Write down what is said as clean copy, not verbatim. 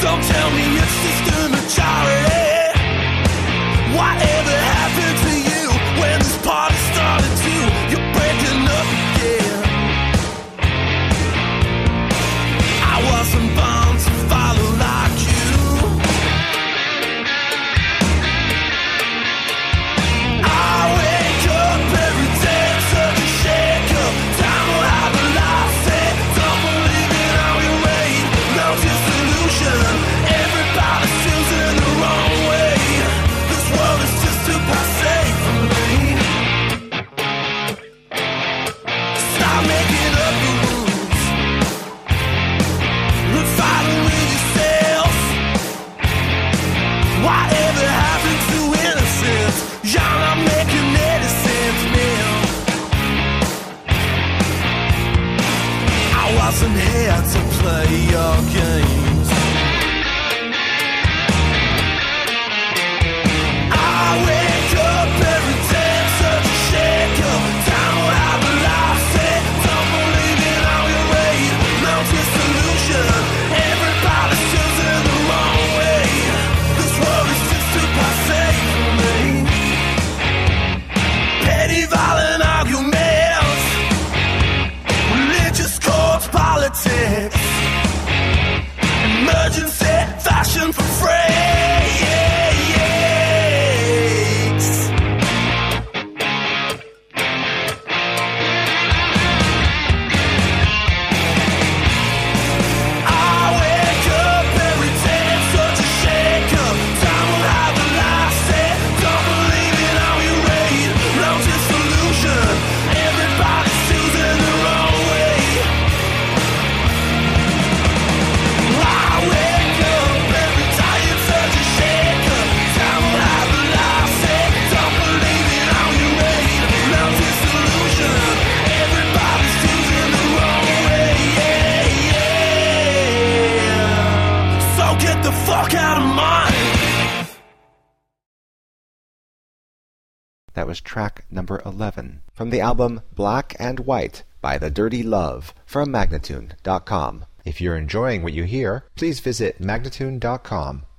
Don't tell me it's just a majority. Whatever happened to you when this party started to? You're breaking up again. I wasn't born to follow like you. I wake up every day, such a shake-up. Time will have a life set. Don't believe in all your weight. No disillusion. Everybody's choosing the wrong way. This world is just too passé for me. Stop making up the rules. Look fighting with yourself. Whatever happened to innocence? You're not making any sense, man. I wasn't here to play your games. I wake up every day, such a shake-up. Time will have a life set. Don't believe in all your weight. No disillusion. Everybody's choosing the wrong way. This world is just too passé for me. Petty violent arguments, religious courts, politics, emergency fashion for freaks. I wake up every day, such a shake-up. Time will have a life set. Don't believe in all your weight. No disillusion. Everybody's choosing the wrong way. I wake up every day, it's such a shake-up. Time will have a life set. Don't believe in all your weight. No disillusion. Everybody's choosing the wrong way. So get the fuck out of mine. That was track number 11 from the album Black and White by The Dirty Love from Magnatune.com. If you're enjoying what you hear, please visit Magnatune.com